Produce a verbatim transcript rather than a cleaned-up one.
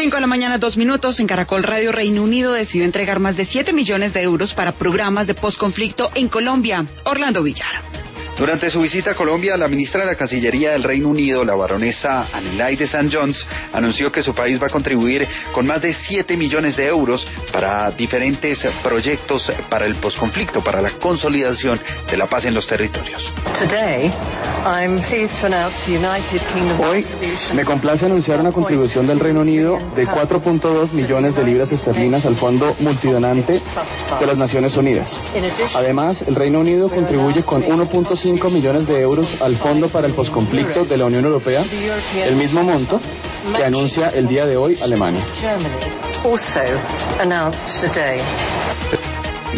Cinco de la mañana, dos minutos. En Caracol Radio, Reino Unido decidió entregar más de siete millones de euros para programas de posconflicto en Colombia. Orlando Villar. Durante su visita a Colombia, la ministra de la Cancillería del Reino Unido, la baronesa Adelaide Saint John's, anunció que su país va a contribuir con más de siete millones de euros para diferentes proyectos para el posconflicto, para la consolidación de la paz en los territorios. Hoy me complace anunciar una contribución del Reino Unido de cuatro punto dos millones de libras esterlinas al Fondo Multidonante de las Naciones Unidas. Además, el Reino Unido contribuye con uno punto cinco millones de euros al Fondo para el Posconflicto de la Unión Europea, el mismo monto que anuncia el día de hoy Alemania.